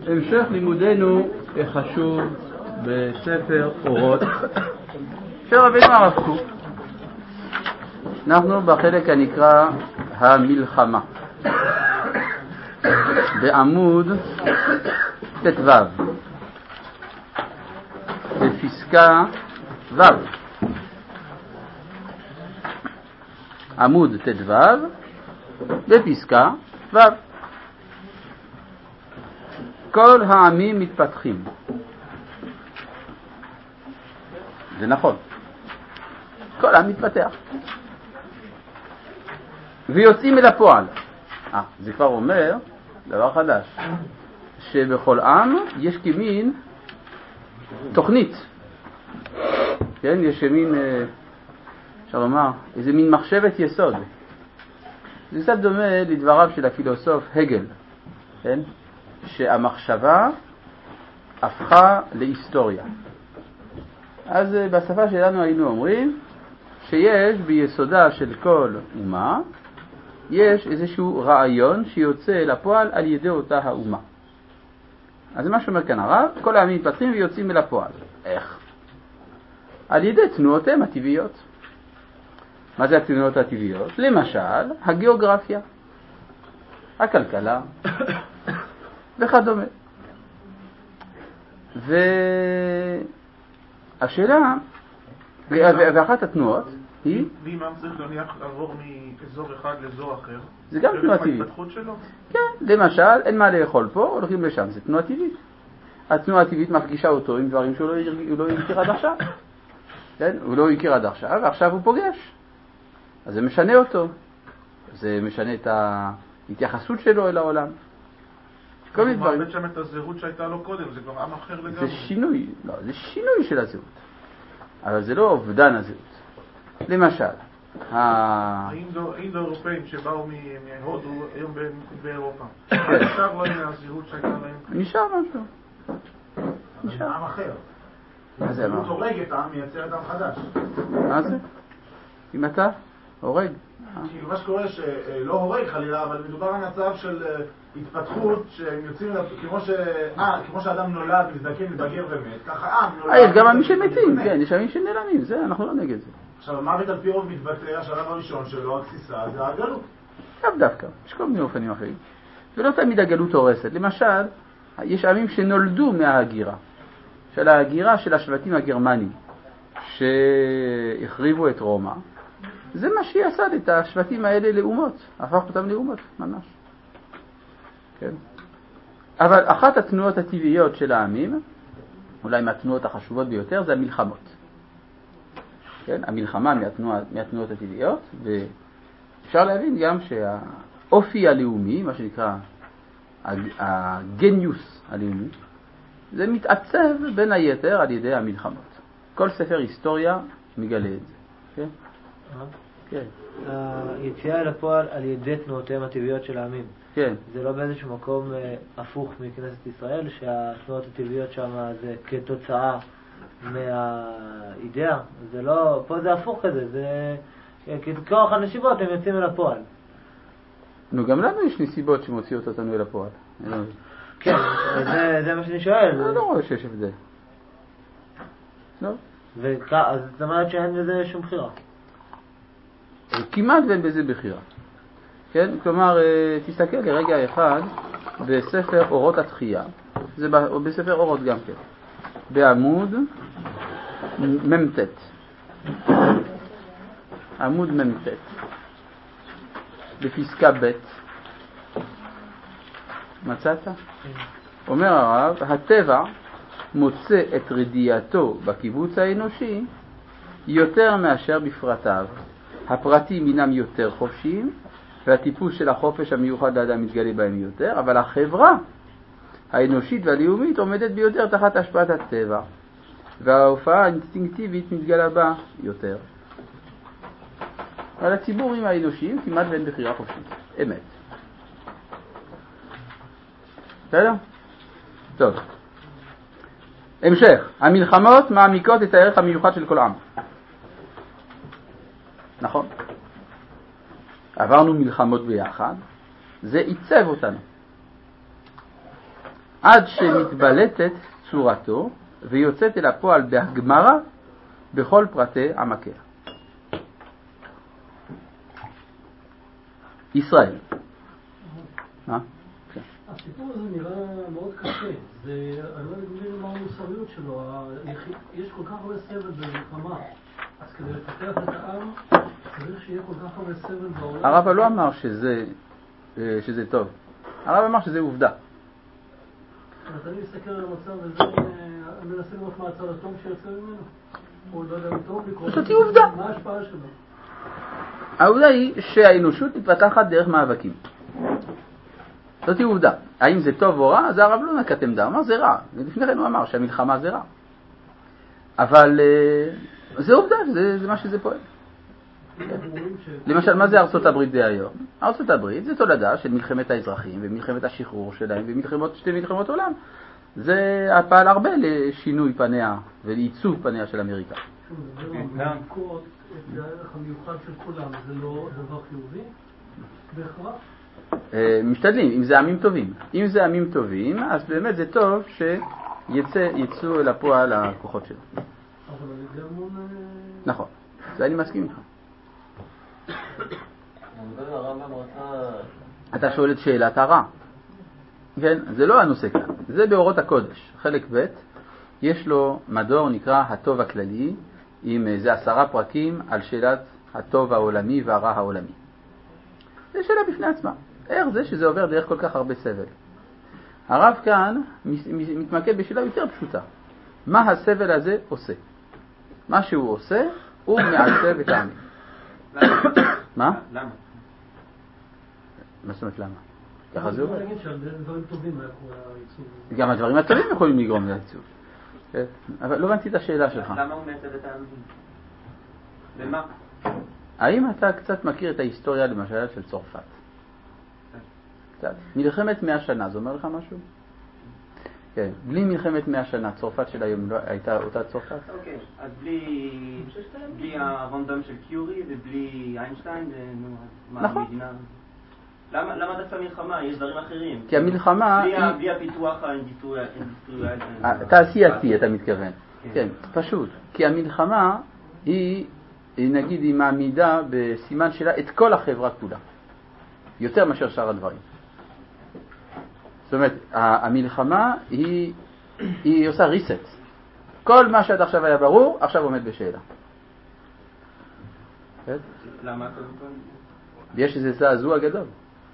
המשך לימודנו חשוב בספר אורות של רבינו הרב קוק. אנחנו בחלק הנקרא המלחמה בעמוד ט"ו בפסקה ו'. עמוד ט"ו בפסקה ו'. כל העמים מתפתחים. זה נכון, כל העם מתפתח ויוצאים אל הפועל. זה כבר אומר דבר חדש, שבכל עם יש כמין תוכנית, כן? יש מין, אפשר לומר, איזה מין מחשבת יסוד. זה קצת דומה לדבריו של הפילוסוף הגל, כן? שהמחשבה הפכה להיסטוריה. אז בשפה שלנו היינו אומרים שיש ביסודה של כל אומה יש איזשהו רעיון שיוצא לפועל על ידי אותה האומה. אז מה שאומר כאן הרב, כל העמים מתפתחים ויוצאים אל הפועל. איך? על ידי תנועותיהם הטבעיות. מה זה התנועות הטבעיות? למשל, הגיאוגרפיה, הכלכלה וכדומה. והשאלה, ואחת התנועות היא... ואם עם צריך לעבור מאזור אחד לאזור אחר, זה גם תנועה טבעית. ההתפתחות שלו? כן, למשל, אין מה לאכול פה, הולכים לשם, זה תנועה טבעית. התנועה הטבעית מפגישה אותו עם דברים שהוא לא הכיר עד עכשיו. כן? הוא לא הכיר עד עכשיו, ועכשיו הוא פוגש. אז זה משנה אותו. זה משנה את ההתייחסות שלו אל העולם. כל מיני דברים. הוא מאבד שם את הזהות שהייתה לו קודם, זה כבר עם אחר לגמרי. זה שינוי, לא, זה שינוי של הזהות. אבל זה לא אובדן הזהות. למשל, האינדו-אירופאים שבאו מהודו היום באירופה. נשאר לא עם הזהות שהייתה להם. נשאר משהו. נשאר עם אחר. מה זה אמר? הוא הורג את העם, מייצר את העם חדש. מה זה? אם אתה הורג? כאילו מה שקורה שלא הורג חלילה, אבל מדובר על מצב של התפתחות שהם יוצאים, כמו שאדם נולד, מזדקן, מתבגר ומת, ככה עם נולד. יש גם עמים שמתים, כן, יש עמים שנעלמים, זה, אנחנו לא נגד זה. עכשיו, המוות על פי רוב מתבטא, השלב הראשון שלו, התסיסה, זה הגלות. לאו דווקא, יש כל מיני אופנים אחרים. ולא תמיד הגלות הורסת. למשל, יש עמים שנולדו מההגירה, של ההגירה של השבטים הגרמנים, שהחריבו את רומא. זה מה שיסד את השבטים האלה לאומות, הפך אותם לאומות, ממש. כן? אבל אחת התנועות הטבעיות של העמים, אולי מהתנועות החשובות ביותר, זה המלחמות. כן? המלחמה מהתנועות הטבעיות, ואפשר להבין גם שהאופי הלאומי, מה שנקרא הגניוס הלאומי, זה מתעצב בין היתר על ידי המלחמות. כל ספר היסטוריה מגלה את זה. כן? כן. היציאה אל הפועל על ידי תנועותיהם הטבעיות של העמים. כן. זה לא באיזשהו מקום הפוך מכנסת ישראל, שהתנועות הטבעיות שם זה כתוצאה מהאידאה. זה לא, פה זה הפוך כזה, זה ככוח הנסיבות הם יוצאים אל הפועל. נו, גם לנו יש נסיבות שמוציאות אותנו אל הפועל. כן, זה מה שאני שואל. אני לא רואה שיש הבדל. לא. אז זאת אומרת שאין בזה שום בחירה. כמעט ואין בזה בחירה. כן? כלומר, תסתכל לרגע אחד בספר אורות התחייה, זה בספר אורות גם כן, בעמוד ממ"ט. עמוד ממ"ט. בפסקה ב'. מצאת? אומר הרב, הטבע מוצא את רדיעתו בקיבוץ האנושי יותר מאשר בפרטיו. הפרטים אינם יותר חופשיים, והטיפוס של החופש המיוחד לאדם מתגלה בהם יותר, אבל החברה האנושית והלאומית עומדת ביותר תחת השפעת הטבע, וההופעה האינסטינקטיבית מתגלה בה יותר. אבל הציבורים האנושיים כמעט ואין בחירה חופשית. אמת. בסדר? טוב. המשך. המלחמות מעמיקות את הערך המיוחד של כל עם. נכון? עברנו מלחמות ביחד, זה עיצב אותנו. עד שמתבלטת צורתו ויוצאת אל הפועל בהגמרה בכל פרטי המקל. ישראל. הסיפור הזה נראה מאוד קשה. אני לא מבין מה המוסריות שלו. יש כל כך הרבה סבל במלחמה. אז כדי לפתח את העם, צריך שיהיה כל כך הרבה סבל בעולם. הרב לא אמר שזה טוב. הרב אמר שזה עובדה. אז אני מסתכל על המצב הזה, אני מנסה לראות מה הצד הטוב שיוצא ממנו. או לא יודע, הוא טוב לקרוא. זאת עובדה. מה ההשפעה שלו? העובדה היא שהאנושות מתפתחת דרך מאבקים. זאת עובדה. האם זה טוב או רע? זה הרב לא נקט עמדה. הוא אמר זה רע. לפני כן הוא אמר שהמלחמה זה רע. אבל זה עובדה, זה מה שזה פועל. למשל, מה זה ארצות הברית דהיום? ארצות הברית זה תולדה של מלחמת האזרחים ומלחמת השחרור שלהם ושתי מלחמות עולם. זה פעל הרבה לשינוי פניה ולעיצוב פניה של אמריקה. לנקוט את הערך המיוחד של כולם, זה לא דבר חיובי? בהכרח? משתדלים, אם זה עמים טובים. אם זה עמים טובים, אז באמת זה טוב שיצאו אל הפועל הכוחות שלו. אבל זה המון... נכון, זה אני מסכים איתך. אתה שואל את שאלת הרע. כן, זה לא הנושא כאן. זה באורות הקודש. חלק ב' יש לו מדור נקרא הטוב הכללי, עם זה 10 פרקים על שאלת הטוב העולמי והרע העולמי. זה שאלה בפני עצמה. איך זה שזה עובר דרך כל כך הרבה סבל? הרב כאן מתמקד בשאלה יותר פשוטה. מה הסבל הזה עושה? מה שהוא עושה, הוא מעצב את העמים. מה? למה? מה זאת אומרת למה? ככה זה עובד. אני אגיד שהדברים טובים מאחורי העיצוב. גם הדברים הטובים יכולים לגרום לעיצוב. אבל לא הבנתי את השאלה שלך. למה הוא מעצב את העמים? ומה? האם אתה קצת מכיר את ההיסטוריה למשל של צרפת? קצת. מלחמת 100 שנה, זה אומר לך משהו? כן. בלי מלחמת 100 שנה, צרפת של היום לא הייתה אותה צרפת? אוקיי, אז בלי הרנדום של קיורי ובלי איינשטיין, נכון. למה דווקא מלחמה? יש דברים אחרים. כי המלחמה... בלי הפיתוח האינדוסטריאלי. תעשייתי, אתה מתכוון. כן, פשוט. כי המלחמה היא נגיד, היא מעמידה בסימן שלה את כל החברה כולה. יותר מאשר שאר הדברים. זאת אומרת, המלחמה היא עושה ריסט. כל מה שעד עכשיו היה ברור, עכשיו עומד בשאלה. למה קודם כל? יש איזה זעזוע גדול.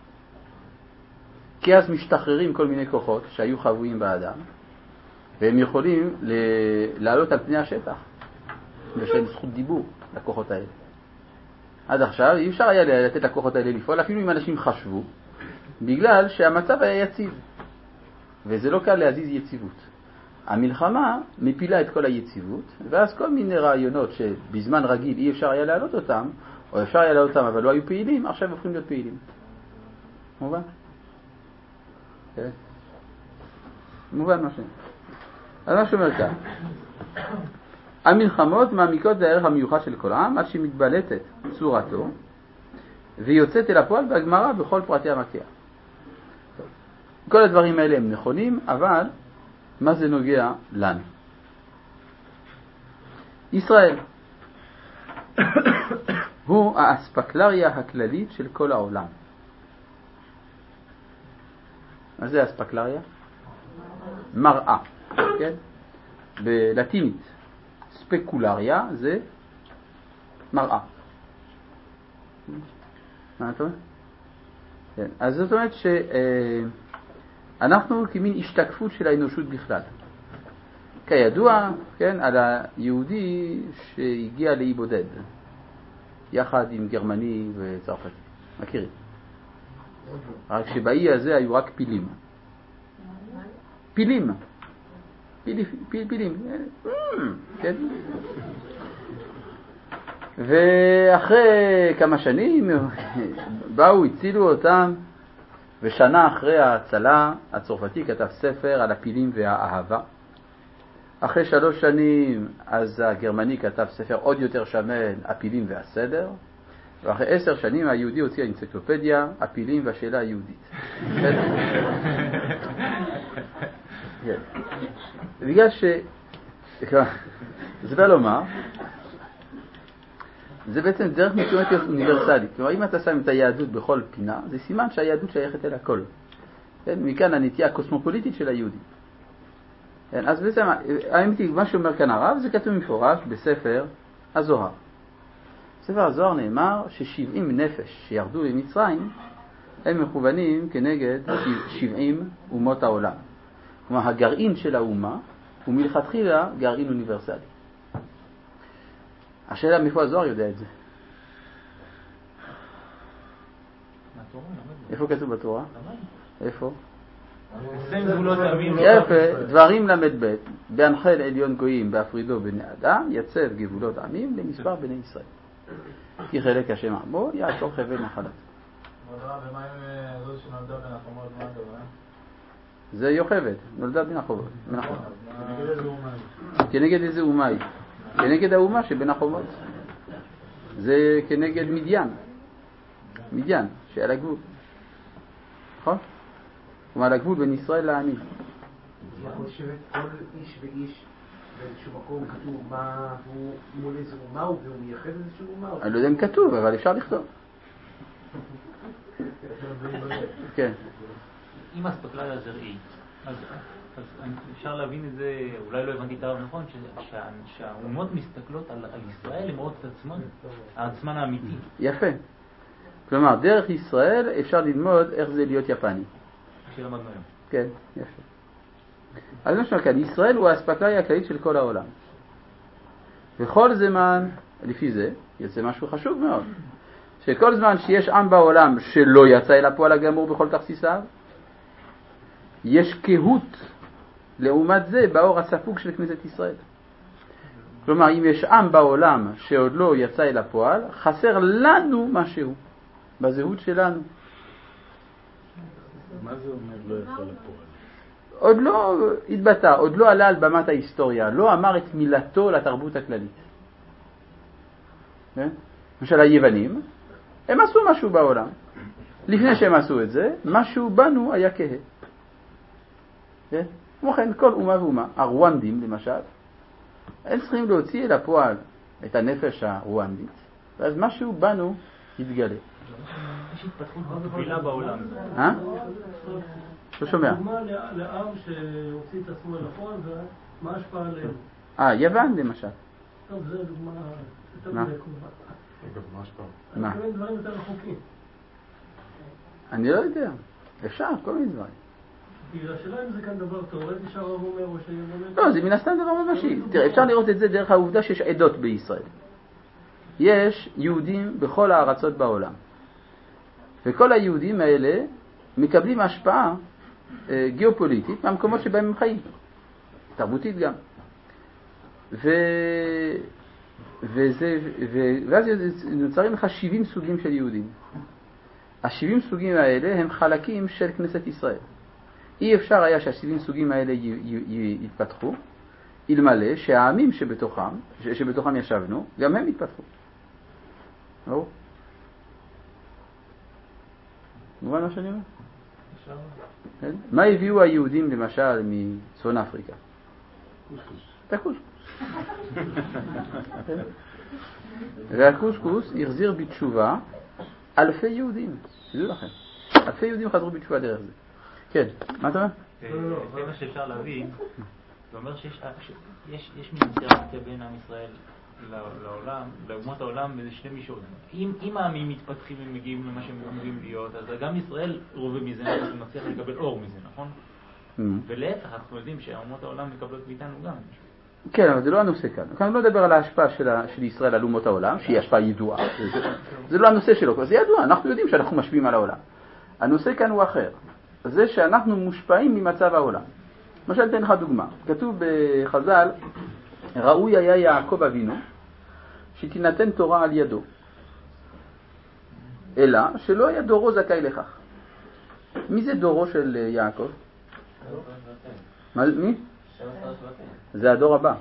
כי אז משתחררים כל מיני כוחות שהיו חבויים באדם, והם יכולים לעלות על פני השטח. יש להם זכות דיבור לכוחות האלה. עד עכשיו אי אפשר היה לתת לכוחות האלה לפעול, אפילו אם אנשים חשבו, בגלל שהמצב היה יציב. וזה לא קל להזיז יציבות. המלחמה מפילה את כל היציבות, ואז כל מיני רעיונות שבזמן רגיל אי אפשר היה להעלות אותם, או אפשר היה להעלות אותם אבל לא היו פעילים, עכשיו הופכים להיות פעילים. מובן? כן. מובן מה אז מה שאומר כאן. המלחמות מעמיקות זה הערך המיוחד של כל העם, עד שמתבלטת צורתו, ויוצאת אל הפועל בהגמרה בכל פרטי המקיה. כל הדברים האלה הם נכונים, אבל מה זה נוגע לנו? ישראל הוא האספקלריה הכללית של כל העולם. מה זה האספקלריה? מראה, כן? בלטינית ספקולריה זה מראה. מה אתה אומר? כן. אז זאת אומרת שאנחנו כמין השתקפות של האנושות בכלל. כידוע, כן, על היהודי שהגיע לאי בודד, יחד עם גרמני וצרפתי. מכירים? רק שבאי הזה היו רק פילים. פילים. פילים. כן? ואחרי כמה שנים באו, הצילו אותם, ושנה אחרי ההצלה הצרפתי כתב ספר על הפילים והאהבה. אחרי 3 שנים אז הגרמני כתב ספר עוד יותר שמן, הפילים והסדר. ואחרי 10 שנים היהודי הוציא האנציקלופדיה, הפילים והשאלה היהודית. כן. בגלל זה בא לומר, זה בעצם דרך מסוימת אוניברסלית. כלומר, אם אתה שם את היהדות בכל פינה, זה סימן שהיהדות שייכת אל הכל. כן? מכאן הנטייה הקוסמופוליטית של היהודים. כן? אז בעצם, האמיתי, מה שאומר כאן הרב, זה כתוב מפורש בספר הזוהר. בספר הזוהר נאמר ש70 נפש שירדו למצרים, הם מכוונים כנגד 70 אומות העולם. כלומר, הגרעין של האומה הוא מלכתחילה גרעין אוניברסלי. השאלה מאיפה הזוהר יודע את זה? איפה כתוב בתורה? איפה? יפה, דברים למד ב' בהנחל עליון גויים בהפרידו בני אדם, יצב גבולות עמים למספר בני ישראל. כי חלק השם עמו יעשור חבל נחלת. ומה עם זאת שנולדה בין החומות, מה הדבר? זה יוכבד, נולדה בין החומות. כנגד איזה אומה היא? כנגד האומה שבין החומות. זה כנגד מדיין, שעל הגבול. נכון? כלומר, על הגבול בין ישראל לעמים. יכול לשבת כל איש ואיש באיזשהו מקום כתוב מה הוא מול איזה אומה הוא והוא מייחד איזשהו אומה? אני לא יודע אם כתוב, אבל אפשר לכתוב. כן. אם אספקלריה זרעי, אז אפשר להבין את זה, אולי לא הבנתי את הרב נכון, שהאומות מסתכלות על ישראל למרות את עצמן האמיתי. יפה. כלומר, דרך ישראל אפשר ללמוד איך זה להיות יפני. שלמדנו היום. כן, יפה. אז מה שאומר כאן, ישראל הוא האספקלריה הכללית של כל העולם. וכל זמן, לפי זה, יוצא משהו חשוב מאוד. שכל זמן שיש עם בעולם שלא יצא אל הפועל הגמור בכל תכסיסיו, יש קהות לעומת זה באור הספוג של כנסת ישראל. כלומר, אם יש עם בעולם שעוד לא יצא אל הפועל, חסר לנו משהו בזהות שלנו. מה זה אומר לא יצא לפועל? עוד לא התבטא, עוד לא עלה על במת ההיסטוריה, לא אמר את מילתו לתרבות הכללית. למשל היוונים, הם עשו משהו בעולם. לפני שהם עשו את זה, משהו בנו היה כהה. כמו כן, כל אומה ואומה, הרואנדים למשל, הם צריכים להוציא אל הפועל את הנפש הרואנדית, ואז משהו בנו יתגלה. יש התפתחות מקבילה בעולם. לא שומע. דוגמה לעם שהוציא את עצמו אל הפועל, ומה השפעה עליהם? יוון למשל. טוב, זה דוגמה יותר מה? מדי כמובן. אגב, מה השפעה? אני מתכוון דברים יותר רחוקים. אני לא יודע. אפשר, כל מיני דברים. כי השאלה אם זה כאן דבר תיאורטי שהרב אומר או שיהיה... לא, זה מן הסתם דבר ממשי. תראה, אפשר לראות את זה דרך העובדה שיש עדות בישראל. יש יהודים בכל הארצות בעולם. וכל היהודים האלה מקבלים השפעה גיאופוליטית מהמקומות שבהם הם חיים. תרבותית גם. ואז נוצרים לך 70 סוגים של יהודים. ה-70 סוגים האלה הם חלקים של כנסת ישראל. אי אפשר היה שה-70 סוגים האלה יתפתחו, אלמלא שהעמים שבתוכם ישבנו, גם הם יתפתחו. לא? מובן מה שאני אומר? כן? מה הביאו היהודים למשל מצפון אפריקה? את הקוסקוס. והקוסקוס החזיר בתשובה אלפי יהודים. תדעו לכם. אלפי יהודים חזרו בתשובה דרך זה. כן, מה אתה אומר? זה מה שאפשר להבין. זה אומר שיש מין אינטראקציה בין עם ישראל לעולם, לאומות העולם באיזה שני מישורים. אם העמים מתפתחים ומגיעים למה שהם אמורים להיות, אז גם ישראל רובה מזה, אנחנו מצליח לקבל אור מזה, נכון? ולהפך, אנחנו יודעים שהאומות העולם מקבלות מאיתנו גם. כן, אבל זה לא הנושא כאן. כאן לא מדבר על ההשפעה של ישראל על אומות העולם, שהיא השפעה ידועה. זה לא הנושא שלו, זה ידוע, אנחנו יודעים שאנחנו משפיעים על העולם. הנושא כאן הוא אחר. זה שאנחנו מושפעים ממצב העולם. למשל, אתן לך דוגמה. כתוב בחז"ל, ראוי היה יעקב אבינו שתינתן תורה על ידו. אלא שלא היה דורו זכאי לכך. מי זה דורו של יעקב? מי? זה הדור הבא.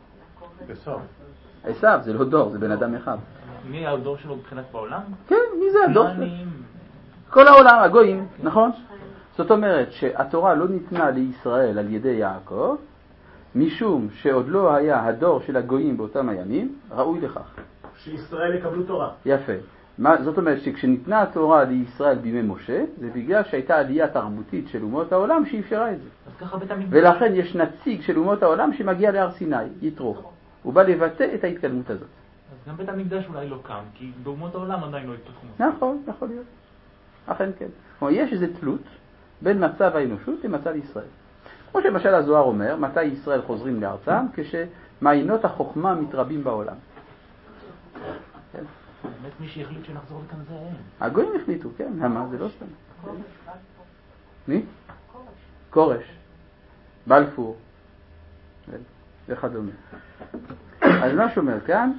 עשיו, זה לא דור, זה בן אדם אחד. מי הדור שלו מבחינת בעולם? כן, מי זה הדור שלו? כל העולם, הגויים, נכון? זאת אומרת שהתורה לא ניתנה לישראל על ידי יעקב, משום שעוד לא היה הדור של הגויים באותם הימים, ראוי לכך. שישראל יקבלו תורה. יפה. זאת אומרת שכשניתנה התורה לישראל בימי משה, זה בגלל שהייתה עלייה תרבותית של אומות העולם שאפשרה את זה. אז ככה בית המקדש. ולכן יש נציג של אומות העולם שמגיע להר סיני, יתרו. הוא בא לבטא את ההתקדמות הזאת. אז גם בית המקדש אולי לא קם, כי באומות העולם עדיין לא התפתחו. נכון, יכול להיות. אכן כן. כלומר, יש איזו תלות בין מצב האנושות למצב ישראל. כמו שמשל הזוהר אומר, מתי ישראל חוזרים לארצם? כשמעיינות החוכמה מתרבים בעולם. כן. באמת מי שהחליט שנחזור לכאן זה הם. הגויים החליטו, כן. למה? זה לא סתם. מי? קורש. בלפור. וכדומה. אז מה שאומר כאן,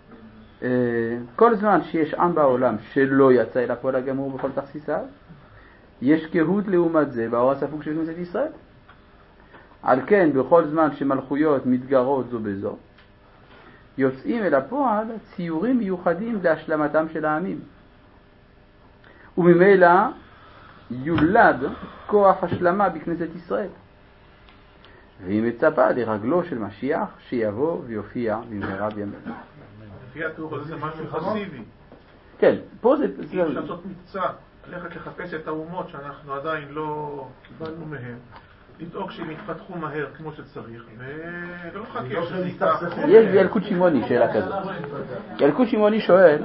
כל זמן שיש עם בעולם שלא יצא אל הפועל הגמור בכל תכסיסיו, יש קהות לעומת זה באור הספוג של כנסת ישראל. על כן, בכל זמן שמלכויות מתגרות זו בזו, יוצאים אל הפועל ציורים מיוחדים להשלמתם של העמים. וממילא יולד כוח השלמה בכנסת ישראל. והיא מצפה לרגלו של משיח שיבוא ויופיע במהרה בימינו. לפי התיאור הזה זה משהו פסיבי. כן, פה זה... אי אפשר לעשות מבצע, ללכת לחפש את האומות שאנחנו עדיין לא קיבלנו מהם, לדאוג שהם יתפתחו מהר כמו שצריך, ולא חכה שזה ייקח. יש בילקוט שמעוני שאלה כזאת. ילקוט שמעוני שואל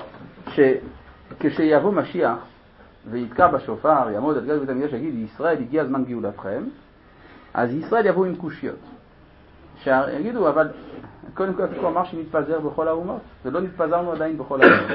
שכשיבוא משיח ויתקע בשופר, יעמוד על גג בית המקדש ויגיד, ישראל הגיע זמן גאולתכם, אז ישראל יבואו עם קושיות. שיגידו, אבל קודם כל הוא אמר שנתפזר בכל האומות, ולא נתפזרנו עדיין בכל האומות.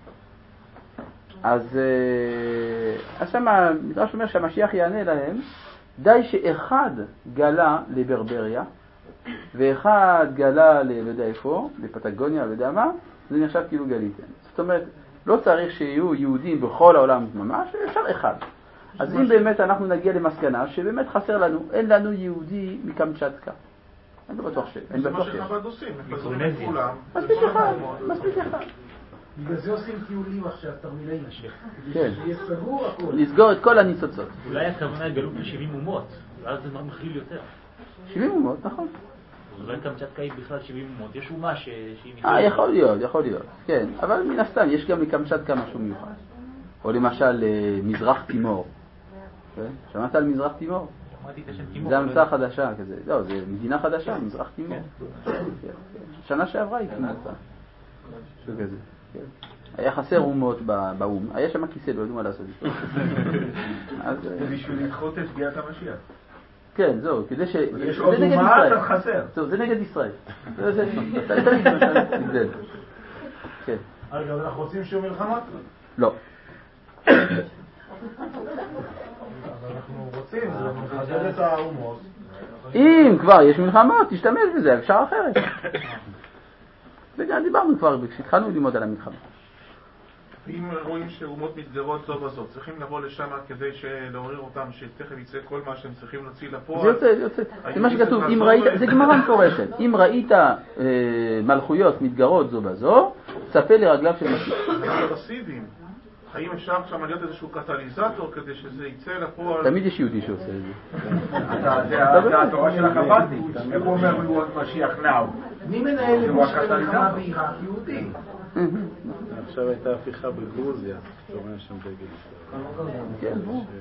אז שם המדרש אומר שהמשיח יענה להם, די שאחד גלה לברבריה, ואחד גלה לא יודע איפה, לפטגוניה, לא יודע מה, זה נחשב כאילו גליתם. זאת אומרת, לא צריך שיהיו יהודים בכל העולם ממש, אפשר אחד. אז אם באמת אנחנו נגיע למסקנה שבאמת חסר לנו, אין לנו יהודי מקמצ'טקה. אני לא בטוח שאין. זה מה שחב"ד עושים, מפזרים את כולם. מספיק אחד. בגלל זה עושים טיולים עכשיו, תרמילי נשך. כן. שיהיה סגור הכל. לסגור את כל הניצוצות. אולי הכוונה גלות ל-70 אומות, ואז זה מכליל יותר. 70 אומות, נכון. אולי קמצ'טקה היא בכלל 70 אומות, יש אומה שהיא... יכול להיות, כן. אבל מן הסתם, יש גם לקמצ'טקה משהו מיוחד. או למשל מזרח תימור. שמעת על מזרח תימור? שמעתי את השם תימור. זה המצאה חדשה כזה. לא, זה מדינה חדשה, מזרח תימור. שנה שעברה היא כמובן. משהו כזה. היה חסר אומות באום. היה שם כיסא, לא יודעים מה לעשות. זה בשביל לדחות את שגיאת המשיח. כן, זהו, כדי ש... יש עוד אומה, אתה חסר. זהו, זה נגד ישראל. זה תמיד נגדל. כן. אגב, אנחנו רוצים שיהיו מלחמות? לא. אבל אנחנו רוצים, זה מחדד את האומות. אם כבר יש מלחמות, תשתמש בזה, אפשר אחרת. וגם דיברנו כבר, כשהתחלנו ללמוד על המלחמה. אם רואים שאומות מתגרות זו בזו, צריכים לבוא לשם כדי להעורר אותם, שתכף יצא כל מה שהם צריכים להוציא לפועל. זה יוצא. זה מה שכתוב, זה גמרא מפורשת. אם ראית מלכויות מתגרות זו בזו, צפה לרגליו של משיח. זה פסיביים. האם אפשר שם להיות איזשהו קטליזטור כדי שזה יצא לפועל? תמיד יש יהודי שעושה את זה. זה התורה של החב"דניקים. איך הוא אומר להיות משיח נאו? מי מנהל לבוש של המלחמה בעיראק? יהודי. עכשיו הייתה הפיכה בגרוזיה, אתה אומר שם דגל ישראל.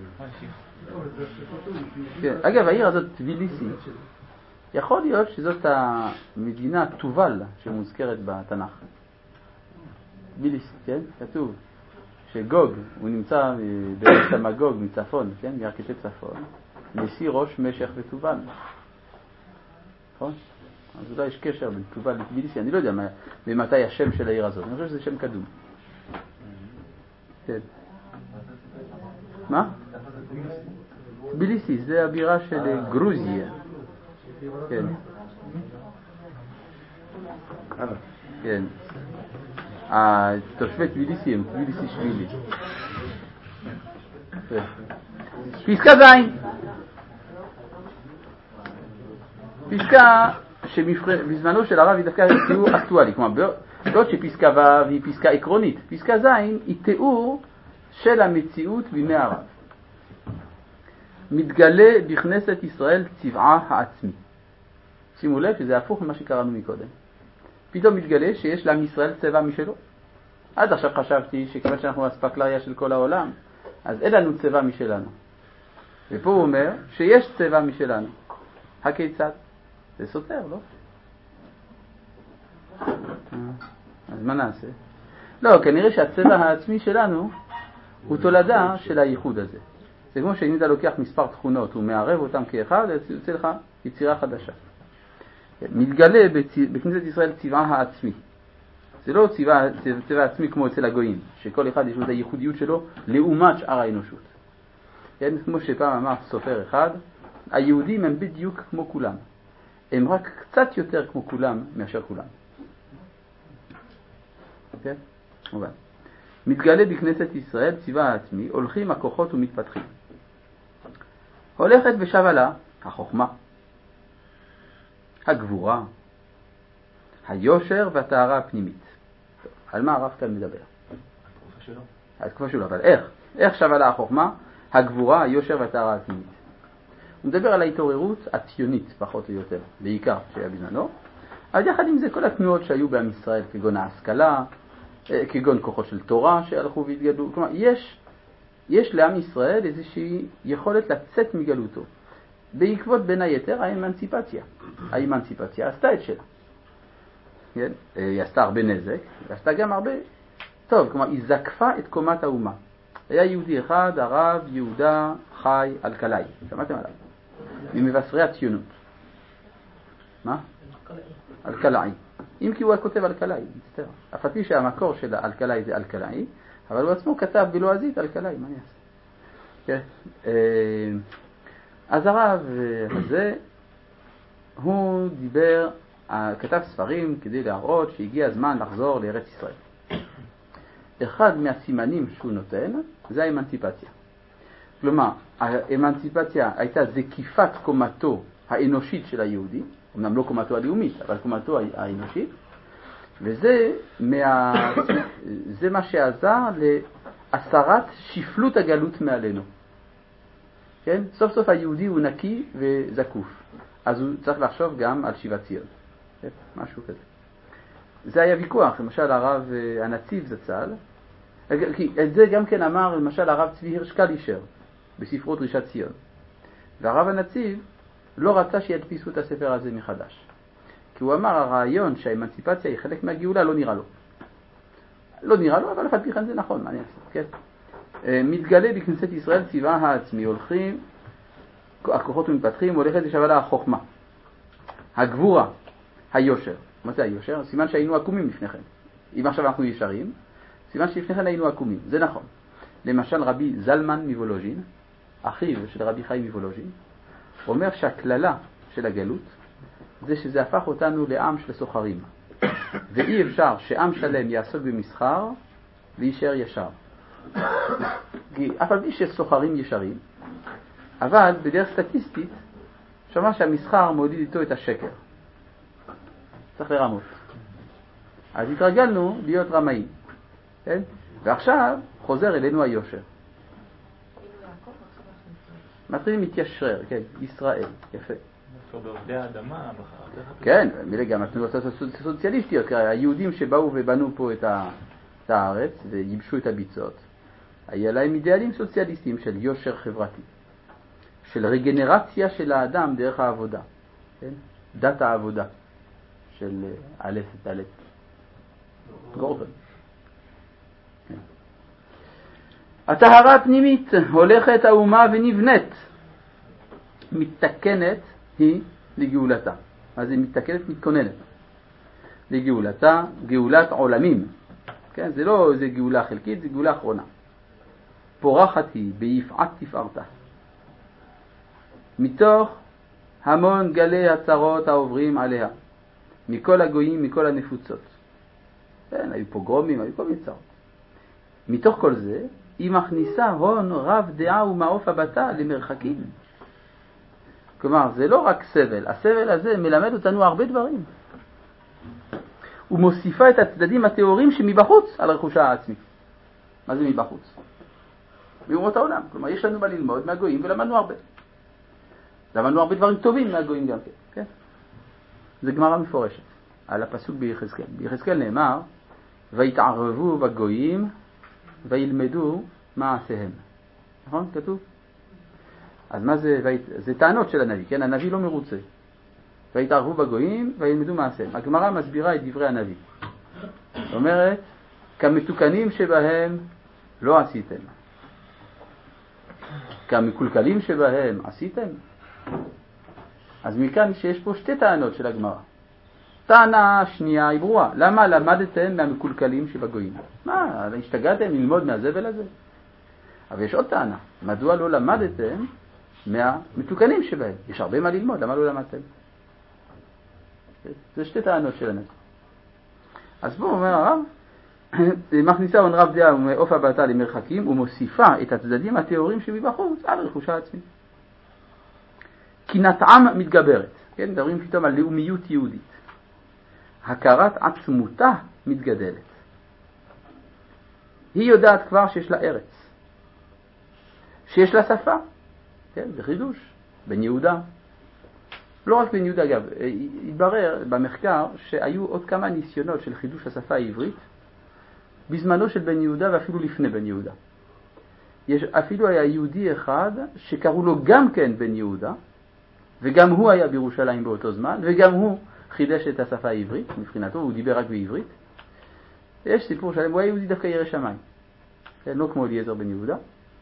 כן, אגב, העיר הזאת, טביליסי, יכול להיות שזאת המדינה תובל שמוזכרת בתנ"ך. טביליסי, כן? כתוב שגוג, הוא נמצא בארץ המגוג מצפון, כן? מירכתי צפון, נשיא ראש משך וטובל. נכון? אז אולי יש קשר בין תובל לטביליסי, אני לא יודע ממתי השם של העיר הזאת, אני חושב שזה שם קדום. כן. מה? טביליסי, זה הבירה של גרוזיה. כן. כן. תושבי טביליסי הם טביליסי שבילי. פסקה זין. פסקה שבזמנו של הרב היא דווקא תיאור אקטואלי, כלומר בעוד שפסקה ו' היא פסקה עקרונית, פסקה ז' היא תיאור של המציאות בימי הרב. מתגלה בכנסת ישראל צבעה העצמי. שימו לב שזה הפוך ממה שקראנו מקודם. פתאום מתגלה שיש לעם ישראל צבע משלו. עד עכשיו חשבתי שכיוון שאנחנו אספקלריה של כל העולם, אז אין לנו צבע משלנו. ופה הוא אומר שיש צבע משלנו. הכיצד? זה סותר, לא? אז מה נעשה? לא, כנראה שהצבע העצמי שלנו הוא תולדה של הייחוד הזה. זה כמו שאם אתה לוקח מספר תכונות ומערב אותם כאחד, אז יוצא לך יצירה חדשה. מתגלה בכנסת ישראל צבעה העצמי. זה לא צבע עצמי כמו אצל הגויים, שכל אחד יש לו את הייחודיות שלו לעומת שאר האנושות. כן, כמו שפעם אמר סופר אחד, היהודים הם בדיוק כמו כולם. הם רק קצת יותר כמו כולם מאשר כולם. כן? מובן. מתגלה בכנסת ישראל צבע העצמי, הולכים הכוחות ומתפתחים. הולכת ושבה לה החוכמה, הגבורה, היושר והטהרה הפנימית. על מה הרב כאן מדבר? התקופה שלו, אבל איך שבה לה החוכמה, הגבורה, היושר והטהרה הפנימית? הוא מדבר על ההתעוררות הציונית, פחות או יותר, בעיקר שהיה בזמנו. אז יחד עם זה כל התנועות שהיו בעם ישראל, כגון ההשכלה, כגון כוחות של תורה שהלכו והתגלו. כלומר, יש לעם ישראל איזושהי יכולת לצאת מגלותו. בעקבות בין היתר האמנציפציה. האמנציפציה עשתה את שלה. כן? היא עשתה הרבה נזק, ועשתה גם הרבה טוב. כלומר, היא זקפה את קומת האומה. היה יהודי אחד, הרב יהודה חי אלקלעי. שמעתם עליו? ממבשרי הציונות. מה? אלקלעי. אם כי הוא כותב אלקלעי, מצטער. אף על פי שהמקור של אלקלעי זה אלקלעי, אבל הוא עצמו כתב בלועזית אלקלעי, מה נעשה? כן. אז הרב הזה, הוא דיבר, כתב ספרים כדי להראות שהגיע הזמן לחזור לארץ ישראל. אחד מהסימנים שהוא נותן זה האמנציפציה. כלומר, האמנציפציה הייתה זקיפת קומתו האנושית של היהודי, אמנם לא קומתו הלאומית, אבל קומתו האנושית, וזה זה מה שעזר להסרת שפלות הגלות מעלינו. כן? סוף סוף היהודי הוא נקי וזקוף. אז הוא צריך לחשוב גם על שיבת ציון. כן? משהו כזה. זה היה ויכוח, למשל הרב הנציב זצ"ל, כי את זה גם כן אמר למשל הרב צבי הירש קלישר בספרות דרישת ציון. והרב הנציב לא רצה שידפיסו את הספר הזה מחדש. כי הוא אמר הרעיון שהאמנציפציה היא חלק מהגאולה לא נראה לו. לא נראה לו, אבל אף על פי כן זה נכון, מה אני אעשה? כן? מתגלה בכנסת ישראל צבעה העצמי, הולכים, הכוחות מתפתחים, הולכת ושבה לה החוכמה, הגבורה, היושר. מה זה היושר? סימן שהיינו עקומים לפניכם. אם עכשיו אנחנו ישרים, סימן שלפניכם היינו עקומים. זה נכון. למשל רבי זלמן מוולוז'ין, אחיו של רבי חיים מוולוז'ין, אומר שהכללה של הגלות זה שזה הפך אותנו לעם של סוחרים. ואי אפשר שעם שלם יעסוק במסחר וישאר ישר. כי אף על פי שסוחרים ישרים, אבל בדרך סטטיסטית שמע שהמסחר מוליד איתו את השקר. צריך לרמות. אז התרגלנו להיות רמאים. כן? ועכשיו חוזר אלינו היושר. מתחילים להתיישרר, כן, ישראל, יפה. בעובדי האדמה, כן, מילה גם התנועות הסוציאליסטיות, היהודים שבאו ובנו פה את הארץ וייבשו את הביצות, היה להם אידיאלים סוציאליסטיים של יושר חברתי, של רגנרציה של האדם דרך העבודה, כן? דת העבודה של א' ד' גורדון. הטהרה הפנימית הולכת האומה ונבנית, מתקנת היא לגאולתה. אז היא מתקנת, מתכוננת לגאולתה, גאולת עולמים. כן? זה לא איזה גאולה חלקית, זה גאולה אחרונה. פורחת היא ביפעת תפארתה. מתוך המון גלי הצרות העוברים עליה, מכל הגויים, מכל הנפוצות. כן, היו פוגרומים, היו כל מיני צרות. מתוך כל זה, היא מכניסה הון רב דעה ומעוף הבתה למרחקים. כלומר, זה לא רק סבל, הסבל הזה מלמד אותנו הרבה דברים. הוא מוסיפה את הצדדים התיאוריים שמבחוץ על רכושה העצמי. מה זה מבחוץ? מאומות העולם. כלומר, יש לנו מה ללמוד מהגויים ולמדנו הרבה. למדנו הרבה דברים טובים מהגויים גם כן, כן? זה גמרא מפורשת, על הפסוק ביחזקאל. ביחזקאל נאמר, ויתערבו בגויים וילמדו מעשיהם. נכון? כתוב? אז מה זה? זה טענות של הנביא, כן? הנביא לא מרוצה. ויתערבו בגויים וילמדו מעשיהם. הגמרא מסבירה את דברי הנביא. זאת אומרת, כמתוקנים שבהם לא עשיתם. כמקולקלים שבהם עשיתם. אז מכאן שיש פה שתי טענות של הגמרא. טענה שנייה היא ברורה. למה למדתם מהמקולקלים שבגויים? מה, השתגעתם ללמוד מהזבל הזה? אבל יש עוד טענה. מדוע לא למדתם מהמתוקנים שבהם? יש הרבה מה ללמוד, למה לא למדתם? זה שתי טענות של הנביא. אז פה אומר הרב, מכניסה הון רב דעה ומעוף הבעתה למרחקים ומוסיפה את הצדדים התיאורים שמבחוץ על רכושה עצמית. קנאתם מתגברת, כן? מדברים פתאום על לאומיות יהודית. הכרת עצמותה מתגדלת. היא יודעת כבר שיש לה ארץ, שיש לה שפה, כן? זה חידוש. בן יהודה, לא רק בן יהודה אגב, התברר במחקר שהיו עוד כמה ניסיונות של חידוש השפה העברית בזמנו של בן יהודה ואפילו לפני בן יהודה. אפילו היה יהודי אחד שקראו לו גם כן בן יהודה, וגם הוא היה בירושלים באותו זמן, וגם הוא חידש את השפה העברית, מבחינתו הוא דיבר רק בעברית. יש סיפור שלם, הוא היה יהודי דווקא ירא שמיים, לא כמו אליעזר בן יהודה.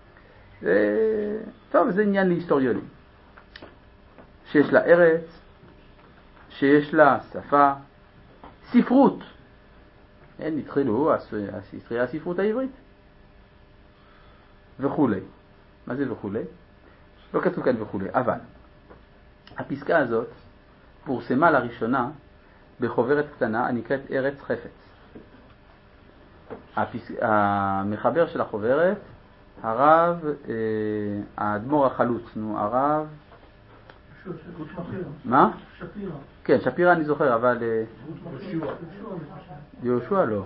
טוב, זה עניין להיסטוריונים. שיש לה ארץ, שיש לה שפה, ספרות. התחילו הספרות העברית. וכו'. מה זה וכו'? לא כתוב כאן וכו', אבל הפסקה הזאת פורסמה לראשונה בחוברת קטנה הנקראת ארץ חפץ. המחבר של החוברת, הרב, האדמו"ר החלוץ, הרב... מה? שפירא. כן, שפירא אני זוכר, אבל... יהושע לא.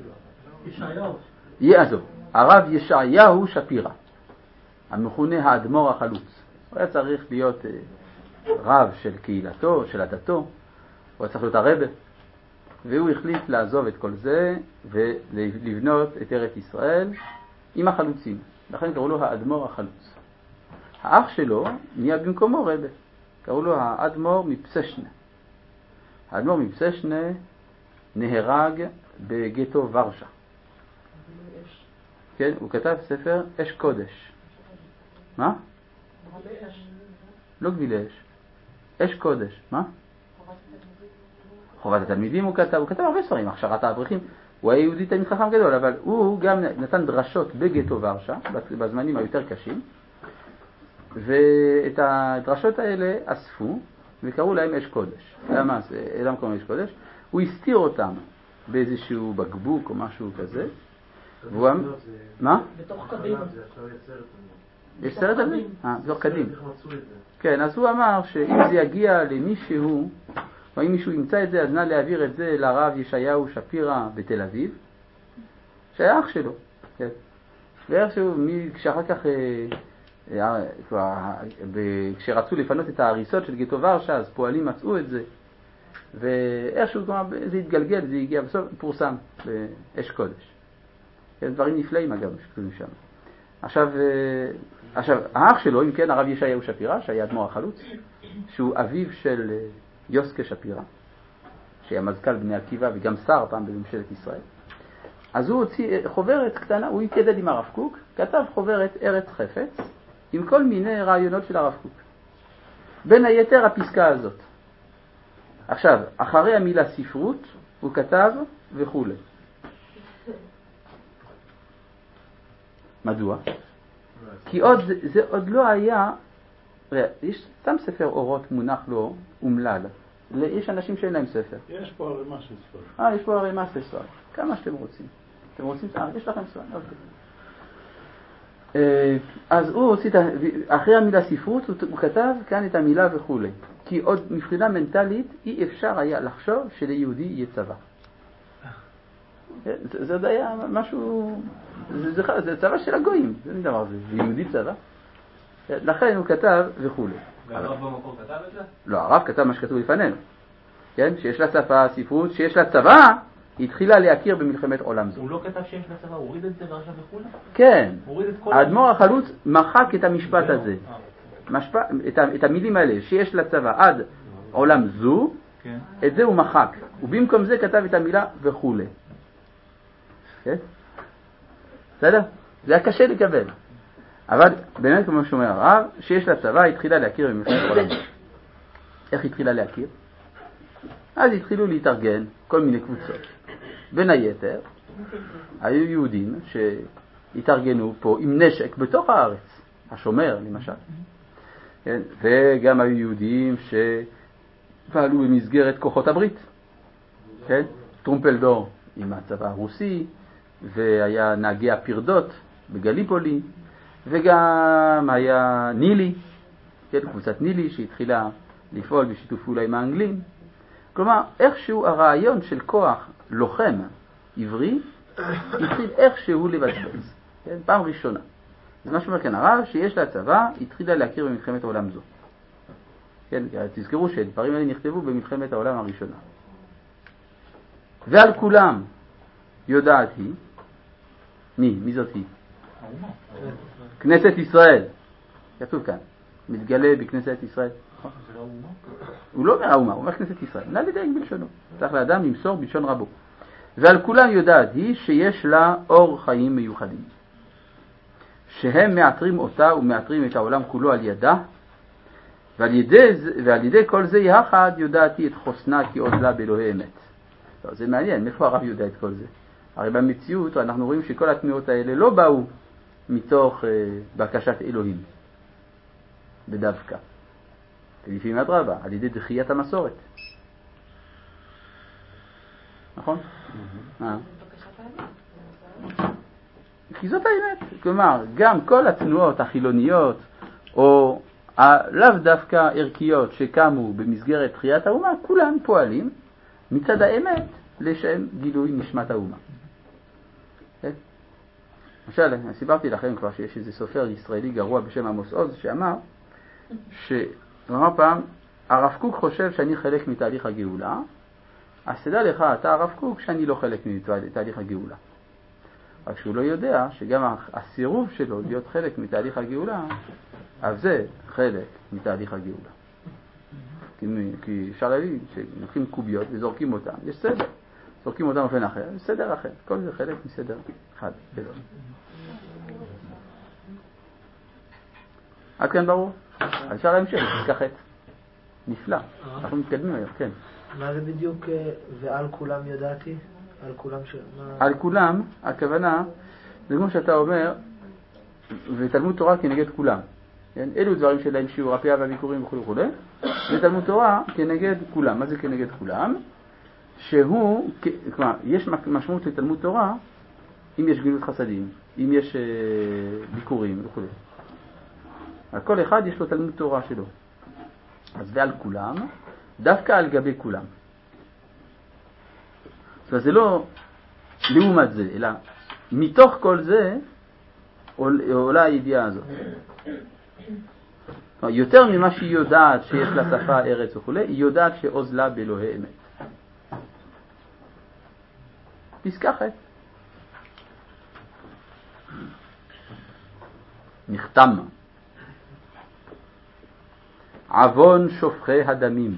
ישעיהו. הרב ישעיהו שפירא, המכונה האדמו"ר החלוץ. הוא היה צריך להיות רב של קהילתו, של עדתו, הוא היה צריך להיות הרבה, והוא החליט לעזוב את כל זה ולבנות את ארץ ישראל עם החלוצים. לכן קראו לו האדמו"ר החלוץ. האח שלו נהיה במקומו רבה, קראו לו האדמו"ר מפסשנה. האדמו"ר מפסשנה נהרג בגטו ורשה. כן, הוא כתב ספר אש קודש. מה? לא גבילי אש. אש קודש. מה? חובת התלמידים הוא כתב הרבה ספרים, הכשרת האברכים. הוא היה יהודי תלמיד חכם גדול, אבל הוא גם נתן דרשות בגטו ורשה, בזמנים היותר קשים, ואת הדרשות האלה אספו וקראו להם אש קודש. למה קוראים אש קודש? הוא הסתיר אותם באיזשהו בקבוק או משהו כזה. מה? בתוך קדים. יש סרט על זה? בתוך קדים. כן, אז הוא אמר שאם זה יגיע למישהו, או אם מישהו ימצא את זה, אז נא להעביר את זה לרב ישעיהו שפירא בתל אביב, שהיה אח שלו. כן. ואיכשהו, כשאחר כך, כשרצו לפנות את ההריסות של גטו ורשה, אז פועלים מצאו את זה, ואיכשהו זה התגלגל, זה הגיע בסוף, פורסם באש קודש. דברים נפלאים אגב שכתובים שם. עכשיו האח שלו, אם כן, הרב ישעיהו שפירא, שהיה אדמו"ר החלוץ, שהוא אביו של יוסקה שפירא, שהיה מזכ"ל בני עקיבא וגם שר פעם בממשלת ישראל. אז הוא הוציא חוברת קטנה, הוא התיידד עם הרב קוק, כתב חוברת ארץ חפץ עם כל מיני רעיונות של הרב קוק. בין היתר הפסקה הזאת. עכשיו, אחרי המילה ספרות הוא כתב וכו'. מדוע? כי זה עוד לא היה, יש סתם ספר אורות מונח לו אומלל. יש אנשים שאין להם ספר. יש פה ערימה של ספר. יש פה ערימה של ספר. כמה שאתם רוצים. אתם רוצים? יש לכם ספר. אז הוא הוציא, אחרי המילה ספרות הוא כתב כאן את המילה וכו'. כי עוד מבחינה מנטלית אי אפשר היה לחשוב שליהודי יהיה צבא. זה עוד היה משהו, זה צבא של הגויים, זה דבר, זה יהודי צבא. לכן הוא כתב וכו'. והרב במקור כתב את זה? לא, הרב כתב מה שכתוב לפנינו. כן? שיש לה שפה, ספרות, שיש לה צבא, היא התחילה להכיר במלחמת עולם זו. הוא לא כתב שיש לה צבא, הוא הוריד את זה ועכשיו וכולי? כן. הוריד את כל... האדמו"ר החלוץ מחק את המשפט הזה. את המילים האלה, שיש לה צבא עד עולם זו, כן. את זה הוא מחק. ובמקום זה כתב את המילה וכולי. כן? בסדר? זה היה קשה לקבל. אבל באמת כמו שאומר הרב, שיש לה צבא, התחילה להכיר במלחמת עולם זו. איך התחילה להכיר? אז התחילו להתארגן כל מיני קבוצות. בין היתר, היו יהודים שהתארגנו פה עם נשק בתוך הארץ, השומר למשל. כן? וגם היו יהודים שפעלו במסגרת כוחות הברית. כן? טרומפלדור עם הצבא הרוסי, והיה נהגי הפרדות בגליפולי, וגם היה נילי, כן? קבוצת נילי שהתחילה לפעול בשיתוף פעולה עם האנגלים. כלומר, איכשהו הרעיון של כוח לוחם עברי התחיל איכשהו לבצבץ. כן? פעם ראשונה. זה מה שאומר כאן הרב, שיש לה צבא, התחילה להכיר במלחמת העולם זו. כן? תזכרו שדברים האלה נכתבו במלחמת העולם הראשונה. ועל כולם יודעת היא, מי זאת היא? כנסת ישראל. כתוב כאן, מתגלה בכנסת ישראל. הוא לא אומר האומה, הוא אומר כנסת ישראל. נא לדייק בלשונו. צריך לאדם למסור בלשון רבו. ועל כולם יודעת היא שיש לה אור חיים מיוחדים. שהם מאתרים אותה ומאתרים את העולם כולו על ידה, ועל ידי כל זה יחד יודעת היא את חוסנה כי עוזלה באלוהי אמת. לא, זה מעניין, מאיפה הרב יודע את כל זה? הרי במציאות אנחנו רואים שכל התנועות האלה לא באו מתוך בקשת אלוהים, בדווקא. לפעמים אדרבה, על ידי דחיית המסורת. נכון? כי זאת האמת. כלומר, גם כל התנועות החילוניות, או לאו דווקא ערכיות שקמו במסגרת דחיית האומה, כולן פועלים מצד האמת לשם גילוי נשמת האומה. למשל, סיפרתי לכם כבר שיש איזה סופר ישראלי גרוע בשם עמוס עוז שאמר פעם, הרב קוק חושב שאני חלק מתהליך הגאולה, אז תדע לך, אתה הרב קוק, שאני לא חלק מתהליך הגאולה. רק שהוא לא יודע שגם הסירוב שלו להיות חלק מתהליך הגאולה, אז זה חלק מתהליך הגאולה. כי אפשר להגיד שנוקחים קוביות וזורקים אותם, יש סדר. זורקים אותם באופן אחר, יש סדר אחר. כל זה חלק מסדר אחד. עד כאן ברור? אז אפשר להמשיך, פסקה ח'. נפלא. אנחנו מתקדמים היום, כן. מה זה בדיוק ועל כולם ידעתי? על כולם על כולם, הכוונה, זה כמו שאתה אומר, ותלמוד תורה כנגד כולם. כן? אלו דברים שלהם שיעור הפיה והביקורים וכו' וכו'. ותלמוד תורה כנגד כולם. מה זה כנגד כולם? שהוא, כלומר, יש משמעות לתלמוד תורה אם יש גמילות חסדים, אם יש ביקורים וכו'. על כל אחד יש לו תלמוד תורה שלו. אז ועל כולם, דווקא על גבי כולם. זאת אומרת, זה לא לעומת זה, אלא מתוך כל זה עולה הידיעה הזאת. יותר ממה שהיא יודעת שיש לה שפה, ארץ וכו', היא יודעת שעוזלה באלוהי אמת. פסקה ח'. נחתם. עוון שופכי הדמים.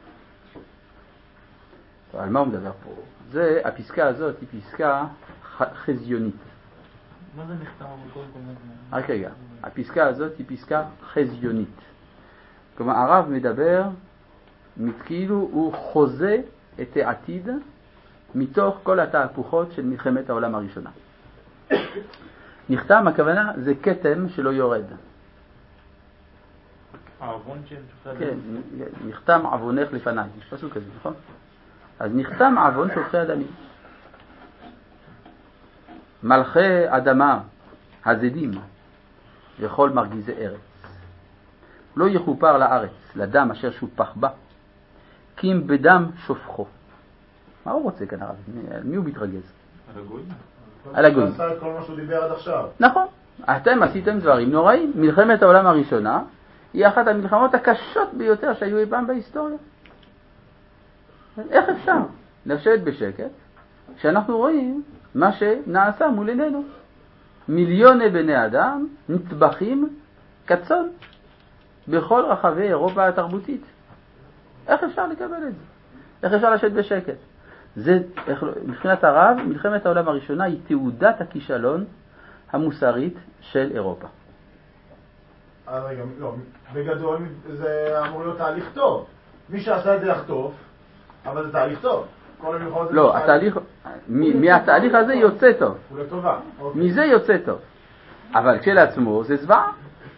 על מה הוא מדבר פה? זה, הפסקה הזאת היא פסקה חזיונית. מה זה נחתם? רק רגע, הפסקה הזאת היא פסקה חזיונית. כלומר, הרב מדבר, כאילו הוא חוזה את העתיד מתוך כל התהפוכות של מלחמת העולם הראשונה. נחתם, הכוונה, זה כתם שלא יורד. העוון של שופכי כן, הדמים? נחתם עוונך לפניי, יש פסוק כזה, נכון? אז נחתם עוון שופכי הדמים. מלכי אדמה, הזדים, וכל מרגיזי ארץ. לא יכופר לארץ, לדם אשר שופך בה, כי אם בדם שופכו. מה הוא רוצה כאן הרב? מי הוא מתרגז? על הגוי? על הגוי. הוא עשה את כל מה שהוא דיבר עד עכשיו. נכון. אתם עשיתם דברים נוראים. מלחמת העולם הראשונה היא אחת המלחמות הקשות ביותר שהיו אי פעם בהיסטוריה. איך אפשר לשבת בשקט כשאנחנו רואים מה שנעשה מול עינינו? מיליוני בני אדם נטבחים כצאן בכל רחבי אירופה התרבותית. איך אפשר לקבל את זה? איך אפשר לשבת בשקט? זה, מבחינת הרב, מלחמת העולם הראשונה היא תעודת הכישלון המוסרית של אירופה. רגע, לא, בגדול זה אמור להיות תהליך טוב. מי שעשה את זה יחטוף, אבל זה תהליך טוב. לא, התהליך, מהתהליך הזה יוצא טוב. הוא לטובה. מזה יוצא טוב. אבל כשלעצמו זה זוועה.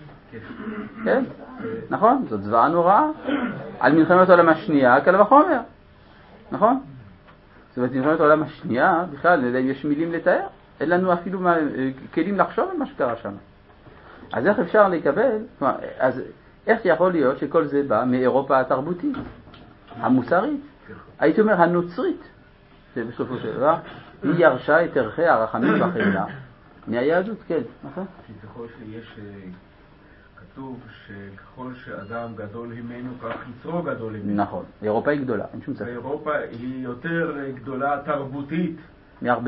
כן? נכון? זאת זוועה נוראה. על מלחמת העולם השנייה, קל וחומר. נכון? זאת אומרת, מלחמת העולם השנייה, בכלל, יש מילים לתאר. אין לנו אפילו כלים לחשוב על מה שקרה שם. אז איך אפשר לקבל? אז איך יכול להיות שכל זה בא מאירופה התרבותית, המוסרית, הייתי אומר הנוצרית, שבסופו של דבר היא ירשה את ערכי הרחמים והחמלה מהיהדות, כן, נכון? ככל שיש, כתוב שככל שאדם גדול ממנו, כך יצרו גדול ממנו. נכון, אירופה היא גדולה, אין שום ספק. אירופה היא יותר גדולה תרבותית. מהרבה.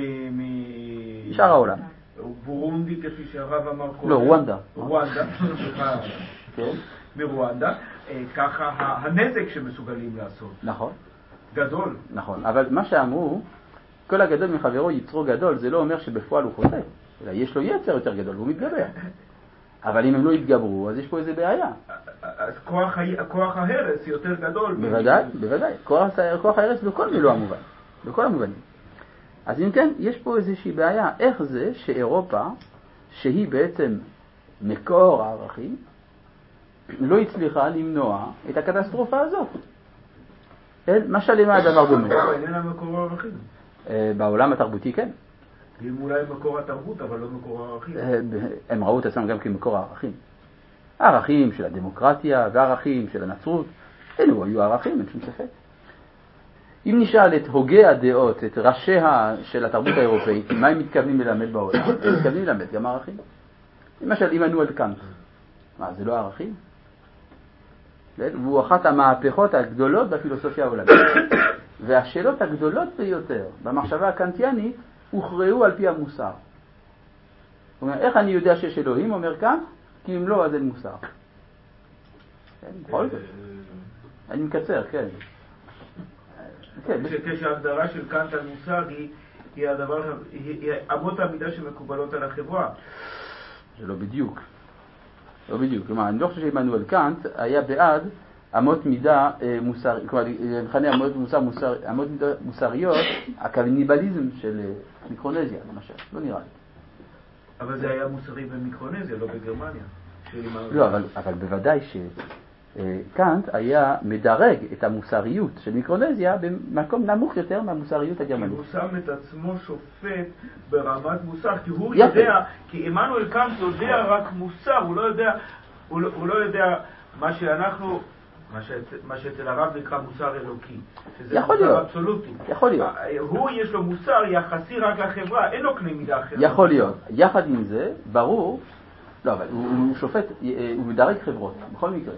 משאר העולם. בורונדי, כפי שהרב אמר קודם. לא, רואנדה. רואנדה, כן. מרואנדה. ככה הנזק שמסוגלים לעשות. נכון. גדול. נכון, אבל מה שאמרו, כל הגדול מחברו יצרו גדול, זה לא אומר שבפועל הוא חוטא. אלא יש לו יצר יותר גדול, והוא מתגבר. אבל אם הם לא יתגברו, אז יש פה איזה בעיה. אז כוח ההרס יותר גדול. בוודאי, בוודאי. כוח ההרס בכל מילוא המובן. בכל המובנים. אז אם כן, יש פה איזושהי בעיה. איך זה שאירופה, שהיא בעצם מקור הערכים, לא הצליחה למנוע את הקטסטרופה הזאת? משל למה הדבר דומה? איננה מקור הערכים. בעולם התרבותי כן. היא אולי מקור התרבות, אבל לא מקור הערכים. הם ראו את עצמם גם כמקור הערכים. הערכים של הדמוקרטיה והערכים של הנצרות, אלו היו הערכים, אין שום ספק. אם נשאל את הוגי הדעות, את ראשיה של התרבות האירופאית, מה הם מתכוונים ללמד בעולם? הם מתכוונים ללמד גם ערכים. למשל, עמנואל קאנט. מה, זה לא ערכים? והוא אחת המהפכות הגדולות בפילוסופיה העולמית. והשאלות הגדולות ביותר במחשבה הקאנטיאנית הוכרעו על פי המוסר. הוא אומר, איך אני יודע שיש אלוהים? אומר קאנט, כי אם לא, אז אין מוסר. בכל זאת. אני מקצר, כן. כשההגדרה של קאנט על מוסר היא אמות המידה שמקובלות על החברה. זה לא בדיוק. לא בדיוק. כלומר, אני לא חושב שעמנואל קאנט היה בעד אמות מידה מוסריות, כלומר, מכנה אמות מידה מוסריות, הקניבליזם של מיקרונזיה, למשל. לא נראה לי. אבל זה היה מוסרי במיקרונזיה, לא בגרמניה. לא, אבל בוודאי שקאנט היה מדרג את המוסריות של מיקרונזיה במקום נמוך יותר מהמוסריות הגרמנית. הוא שם את עצמו שופט ברמת מוסר, כי הוא יודע, כי עמנואל קאנט יודע רק מוסר, הוא לא יודע מה שאנחנו, מה שאצל הרב נקרא מוסר אלוקי, שזה מוסר אבסולוטי. יכול להיות. הוא יש לו מוסר יחסי רק לחברה, אין לו קנה מידה אחרת. יכול להיות. יחד עם זה, ברור, לא, אבל הוא שופט, הוא מדרג חברות, בכל מקרה.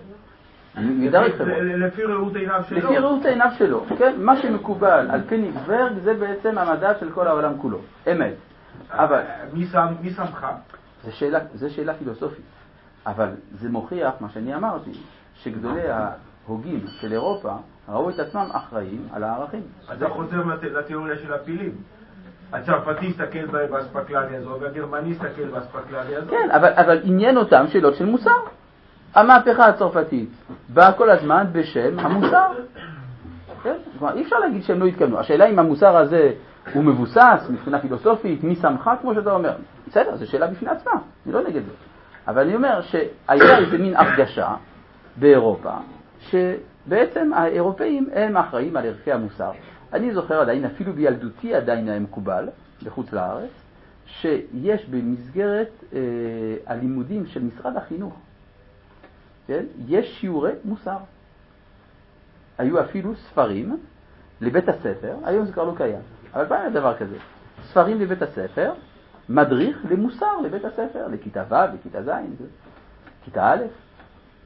לפי ראות עיניו שלו. לפי ראות עיניו שלו, כן? מה שמקובל על קניגברג זה בעצם המדע של כל העולם כולו. אמת. אבל מי שמך? זה שאלה פילוסופית. אבל זה מוכיח מה שאני אמרתי, שגדולי ההוגים של אירופה ראו את עצמם אחראים על הערכים. אז זה חוזר לתיאוריה של הפילים. הצרפתי הסתכל באספקלריה הזו, והגרמני הסתכל באספקלריה הזו. כן, אבל עניין אותם שאלות של מוסר. המהפכה הצרפתית באה כל הזמן בשם המוסר. כן? כלומר, אי אפשר להגיד שהם לא התכוונו. השאלה אם המוסר הזה הוא מבוסס מבחינה פילוסופית, מי שמך, כמו שאתה אומר. בסדר, זו שאלה בפני עצמה, אני לא נגד זה. אבל אני אומר שהייתה איזה מין הרגשה באירופה, שבעצם האירופאים הם אחראים על ערכי המוסר. אני זוכר עדיין, אפילו בילדותי עדיין היה מקובל, בחוץ לארץ, שיש במסגרת הלימודים של משרד החינוך, כן? יש שיעורי מוסר. היו אפילו ספרים לבית הספר, היום זה כבר לא קיים, אבל פעם היה דבר כזה. ספרים לבית הספר, מדריך למוסר לבית הספר, לכיתה ו', לכיתה ז', כיתה א'.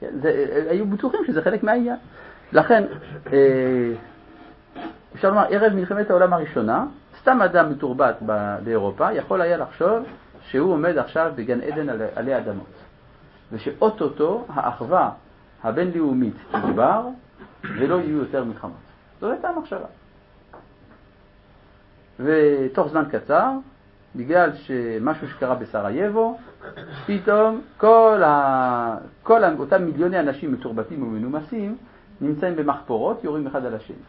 היו בטוחים שזה חלק מהעניין. לכן, אפשר לומר, ערב מלחמת העולם הראשונה, סתם אדם מתורבת באירופה יכול היה לחשוב שהוא עומד עכשיו בגן עדן עלי אדמות. ושאוטוטו האחווה הבינלאומית תגבר ולא יהיו יותר מלחמות. זאת הייתה המחשבה. ותוך זמן קצר, בגלל שמשהו שקרה בסרייבו, פתאום כל אותם מיליוני אנשים מתורבתים ומנומסים נמצאים במחפורות, יורים אחד על השני.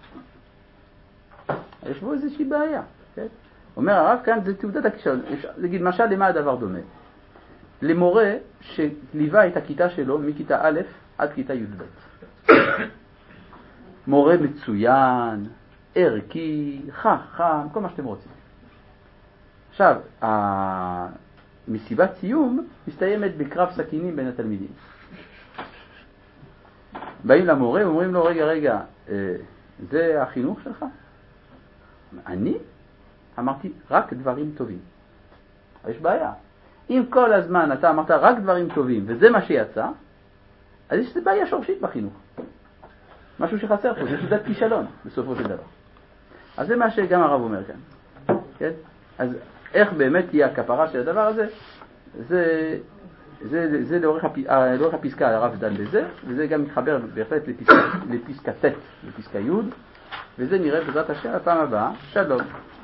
יש בו איזושהי בעיה. כן? אומר הרב כאן, זה תעודת הכישרון. נגיד, משל למה הדבר דומה? למורה שליווה את הכיתה שלו מכיתה א' עד כיתה י"ב. מורה מצוין, ערכי, חכם, כל מה שאתם רוצים. עכשיו, מסיבת סיום מסתיימת בקרב סכינים בין התלמידים. באים למורה ואומרים לו, רגע, זה החינוך שלך? אני? אמרתי, רק דברים טובים. יש בעיה. אם כל הזמן אתה אמרת רק דברים טובים וזה מה שיצא, אז יש בעיה שורשית בחינוך. משהו שחסר פה, זה תעודת כישלון בסופו של דבר. אז זה מה שגם הרב אומר כאן. כן? אז איך באמת תהיה הכפרה של הדבר הזה? זה לאורך הפסקה הרב דן בזה, וזה גם מתחבר בהחלט לפסקה ט', לפסקה י', וזה נראה בעזרת השם הפעם הבאה. שלום.